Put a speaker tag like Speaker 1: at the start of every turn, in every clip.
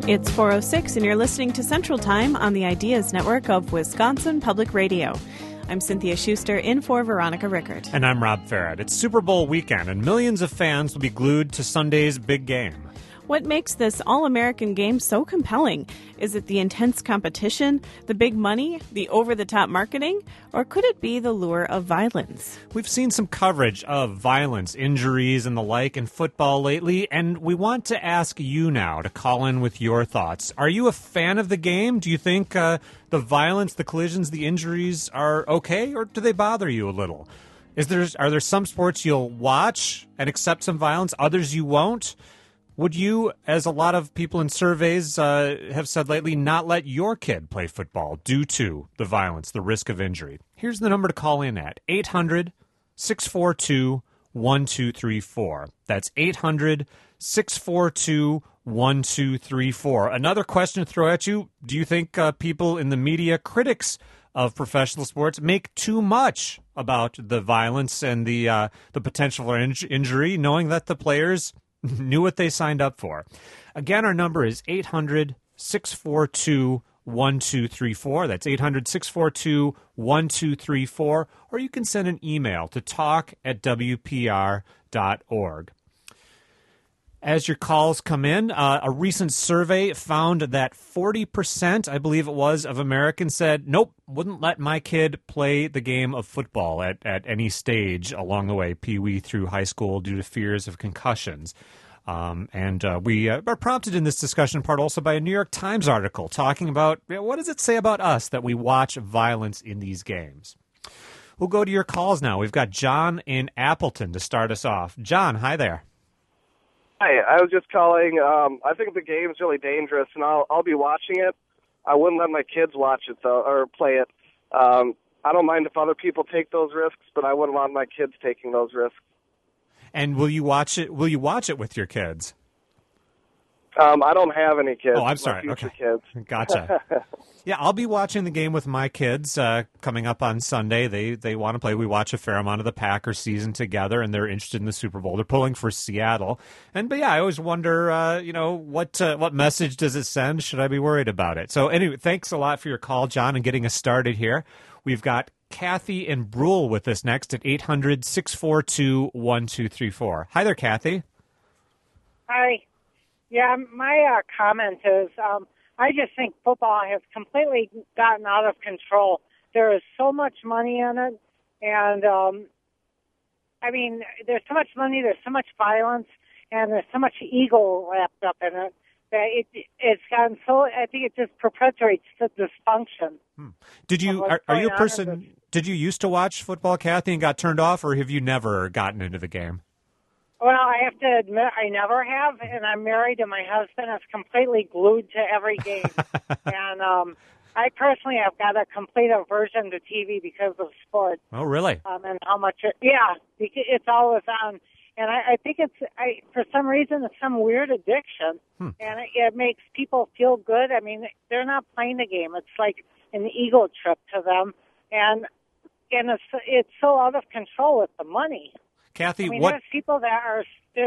Speaker 1: It's 4:06 and you're listening to Central Time on the Ideas Network of Wisconsin Public Radio. I'm Cynthia Schuster in for Veronica Rickert.
Speaker 2: And I'm Rob Farrett. It's Super Bowl weekend and millions of fans will be glued to Sunday's big game.
Speaker 1: What makes this All-American game so compelling? Is it the intense competition, the big money, the over-the-top marketing, or could it be the lure of violence?
Speaker 2: We've seen some coverage of violence, injuries, and the like in football lately, and we want to ask you now to call in with your thoughts. Are you a fan of the game? Do you think the violence, the collisions, the injuries are okay, or do they bother you a little? Are there some sports you'll watch and accept some violence, others you won't? Would you, as a lot of people in surveys have said lately, not let your kid play football due to the violence, the risk of injury? Here's the number to call in at, 800-642-1234. That's 800-642-1234. Another question to throw at you, do you think people in the media, critics of professional sports, make too much about the violence and the potential for injury, knowing that the players knew what they signed up for? Again, our number is 800-642-1234. That's 800-642-1234. Or you can send an email to talk@wpr.org. As your calls come in, a recent survey found that 40%, I believe it was, of Americans said, nope, wouldn't let my kid play the game of football at any stage along the way, pee-wee through high school, due to fears of concussions. We are prompted in this discussion part also by a New York Times article talking about what does it say about us that we watch violence in these games. We'll go to your calls now. We've got John in Appleton to start us off. John, hi there.
Speaker 3: Hi, I was just calling. I think the game's really dangerous, and I'll be watching it. I wouldn't let my kids watch it, though, or play it. I don't mind if other people take those risks, but I wouldn't want my kids taking those risks.
Speaker 2: And will you watch it? Will you watch it with your kids?
Speaker 3: I don't have any kids.
Speaker 2: Oh, I'm sorry.
Speaker 3: Okay,
Speaker 2: kids. Gotcha. Yeah, I'll be watching the game with my kids coming up on Sunday. They want to play. We watch a fair amount of the Packers season together, and they're interested in the Super Bowl. They're pulling for Seattle. But yeah, I always wonder, what message does it send? Should I be worried about it? So anyway, thanks a lot for your call, John, and getting us started here. We've got Kathy and Brule with us next at 800-642-1234. Hi there, Kathy.
Speaker 4: Hi. Yeah, my comment is I just think football has completely gotten out of control. There is so much money in it, and, there's so much money, there's so much violence, and there's so much ego wrapped up in it that it's gotten so, I think it just perpetuates the dysfunction.
Speaker 2: Did you used to watch football, Kathy, and got turned off, or have you never gotten into the game?
Speaker 4: Well, I have to admit I never have, and I'm married, and my husband is completely glued to every game. And I personally have got a complete aversion to TV because of sports.
Speaker 2: Oh, really?
Speaker 4: And how much it's always on. And I think for some reason, it's some weird addiction, and it makes people feel good. I mean, they're not playing the game. It's like an ego trip to them, and it's so out of control with the money.
Speaker 2: Kathy,
Speaker 4: there's people that are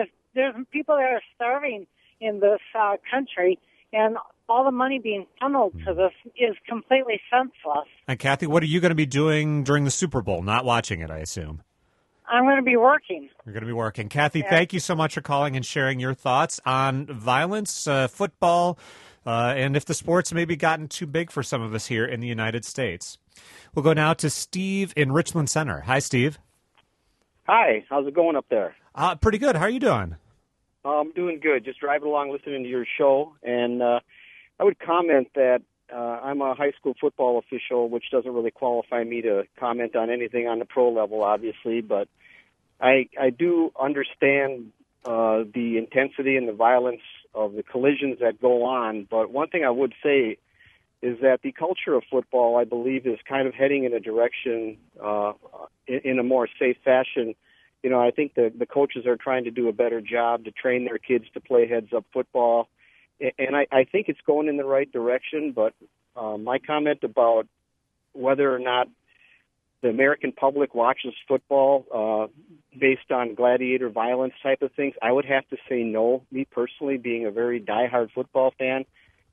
Speaker 4: starving in this country, and all the money being funneled to this is completely senseless.
Speaker 2: And Kathy, what are you going to be doing during the Super Bowl? Not watching it, I assume.
Speaker 4: I'm going to be working.
Speaker 2: You're going to be working. Kathy, Thank you so much for calling and sharing your thoughts on violence, football, and if the sports maybe gotten too big for some of us here in the United States. We'll go now to Steve in Richland Center. Hi, Steve.
Speaker 5: Hi, how's it going up there?
Speaker 2: Pretty good. How are you doing?
Speaker 5: I'm doing good. Just driving along, listening to your show, and I would comment that I'm a high school football official, which doesn't really qualify me to comment on anything on the pro level, obviously, but I do understand the intensity and the violence of the collisions that go on, but one thing I would say is that the culture of football, I believe, is kind of heading in a direction in a more safe fashion. You know, I think the coaches are trying to do a better job to train their kids to play heads-up football, and I think it's going in the right direction, but my comment about whether or not the American public watches football based on gladiator violence type of things, I would have to say no. Me personally, being a very diehard football fan,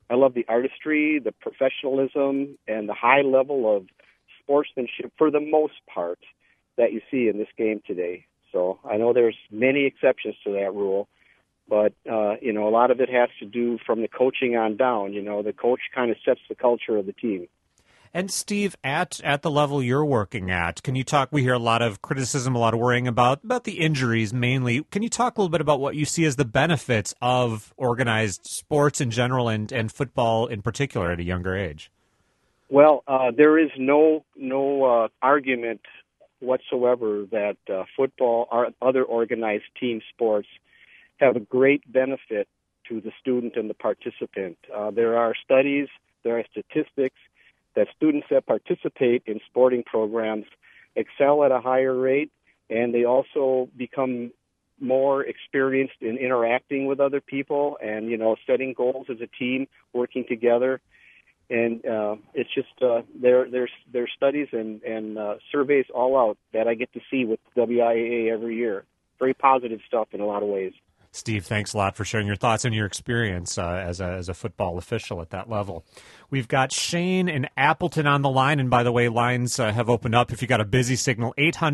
Speaker 5: I love the artistry, the professionalism, and the high level of sportsmanship for the most part that you see in this game today. So I know there's many exceptions to that rule, but, a lot of it has to do from the coaching on down. The coach kind of sets the culture of the team.
Speaker 2: And Steve, at the level you're working at, can you talk? We hear a lot of criticism, a lot of worrying about the injuries mainly. Can you talk a little bit about what you see as the benefits of organized sports in general and football in particular at a younger age?
Speaker 5: Well, there is no argument whatsoever that football or other organized team sports have a great benefit to the student and the participant. There are studies, there are statistics that students that participate in sporting programs excel at a higher rate, and they also become more experienced in interacting with other people and, setting goals as a team, working together. And it's just there's studies and surveys all out that I get to see with WIAA every year. Very positive stuff in a lot of ways.
Speaker 2: Steve, thanks a lot for sharing your thoughts and your experience as a football official at that level. We've got Shane in Appleton on the line, and by the way, lines have opened up. If you got a busy signal,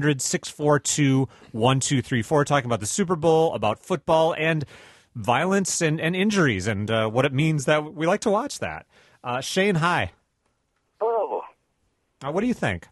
Speaker 2: 800-642-1234, talking about the Super Bowl, about football, and violence and injuries, and what it means that we like to watch that. Shane, hi.
Speaker 6: Hello.
Speaker 2: What do you think?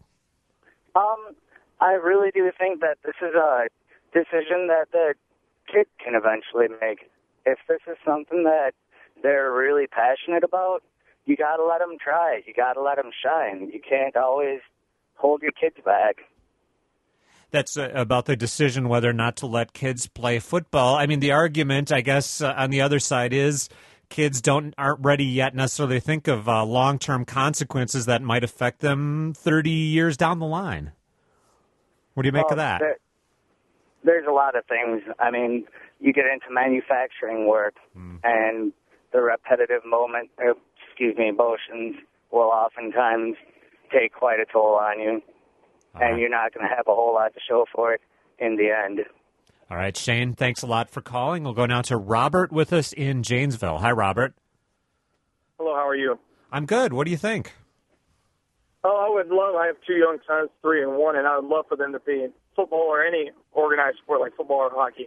Speaker 6: I really do think that this is a decision that the kid can eventually make. If this is something that they're really passionate about, you got to let them try. You got to let them shine. You can't always hold your kids back.
Speaker 2: That's about the decision whether or not to let kids play football. I mean, the argument, I guess, on the other side is kids aren't ready yet necessarily to think of long-term consequences that might affect them 30 years down the line. What do you make of that?
Speaker 6: There's a lot of things. I mean, you get into manufacturing work, and the repetitive motions will oftentimes take quite a toll on you, and you're not going to have a whole lot to show for it in the end.
Speaker 2: All right, Shane, thanks a lot for calling. We'll go now to Robert with us in Janesville. Hi, Robert.
Speaker 7: Hello, how are you?
Speaker 2: I'm good. What do you think?
Speaker 7: I have two young sons, 3 and 1, and I would love for them to be in football or any organized sport like football or hockey.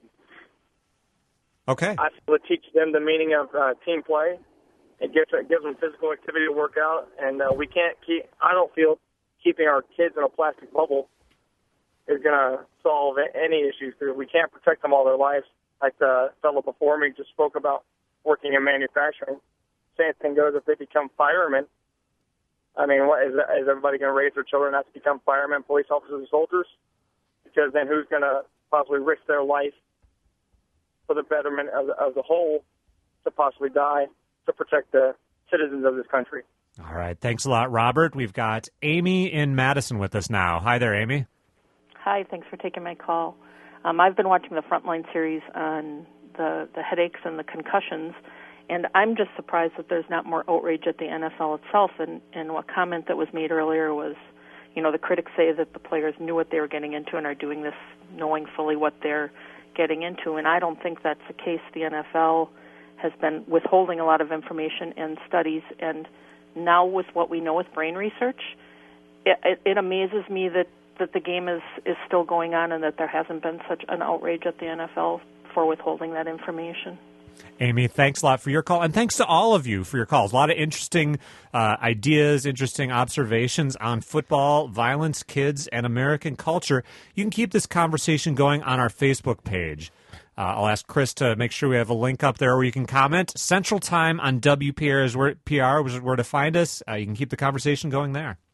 Speaker 2: Okay.
Speaker 7: I feel it teaches them the meaning of team play. It gives them physical activity to work out, and I don't feel keeping our kids in a plastic bubble is going to solve any issues. We can't protect them all their lives. Like the fellow before me just spoke about working in manufacturing. Same thing goes if they become firemen. I mean, what is everybody going to raise their children not to become firemen, police officers, and soldiers? Because then who's going to possibly risk their life for the betterment of the whole to possibly die to protect the citizens of this country?
Speaker 2: All right. Thanks a lot, Robert. We've got Amy in Madison with us now. Hi there, Amy.
Speaker 8: Hi. Thanks for taking my call. I've been watching the Frontline series on the headaches and the concussions, and I'm just surprised that there's not more outrage at the NFL itself. And what comment that was made earlier was, the critics say that the players knew what they were getting into and are doing this knowing fully what they're getting into. And I don't think that's the case. The NFL has been withholding a lot of information and studies. And now with what we know with brain research, it amazes me that the game is still going on and that there hasn't been such an outrage at the NFL for withholding that information.
Speaker 2: Amy, thanks a lot for your call, and thanks to all of you for your calls. A lot of interesting ideas, interesting observations on football, violence, kids, and American culture. You can keep this conversation going on our Facebook page. I'll ask Chris to make sure we have a link up there where you can comment. Central Time on WPR is where to find us. You can keep the conversation going there.